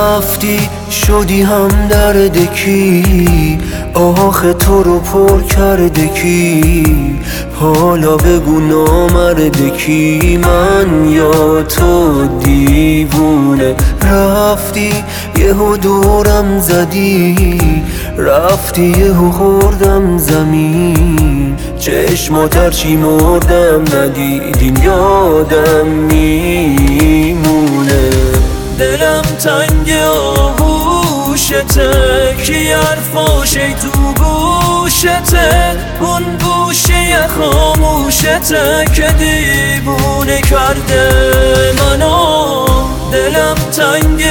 رفتی شدی هم درد کی؟ آخه تو رو پر کرده کی؟ حالا بگو نامرد کی؟ من یا تو دیوونه؟ رفتی یهو دورم زدی، رفتی یهو خوردم زمین، چشمات هرچی مردم ندیدین یادم میمونه. دلم تنگ آغوشته، کی حرفاشه تو گوشته، اون گوشه خاموشته که دیوونه کرده منو. دلم تنگ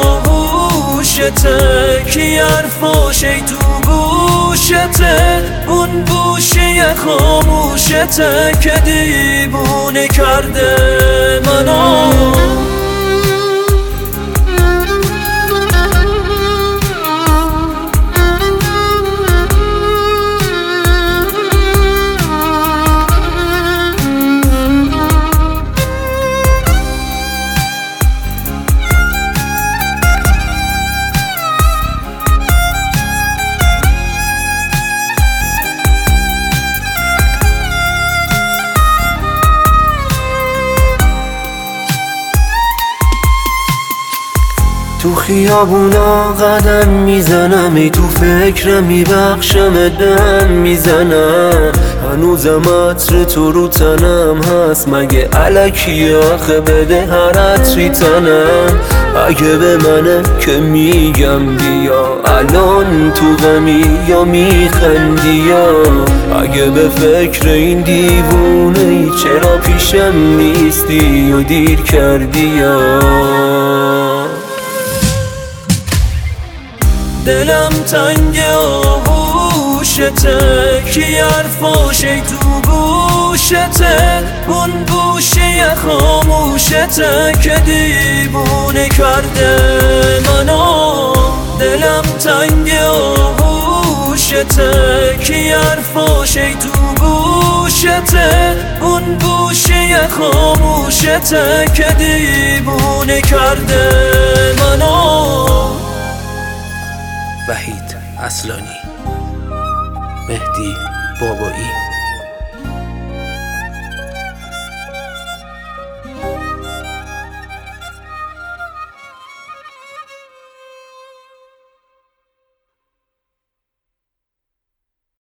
آغوشته، کی حرفاشه تو گوشته، اون گوشه خاموشته که دیوونه کرده منو. تو خیابونا قدم میزنم، ای تو فکرم میبخشم دم میزنم، هنوزم عطر تو رو تنم هست، مگه الکی آخه بده هر عطری تنم. اگه به منه که میگم بیا، الان تو غمی یا میخندی یا؟ اگه به فکر این دیوونه ای چرا پیشم نیستی و دیر کردی یا؟ دلم تنگ آغوشته، کی حرفاشه تو گوشته، اون گوشه خاموشته که دیوونه کرده منو. دلم تنگ آغوشته، کی حرفاشه تو گوشته، اون گوشه خاموشته که دیوونه کرده منو. وحید اصلانی، مهدی بابایی.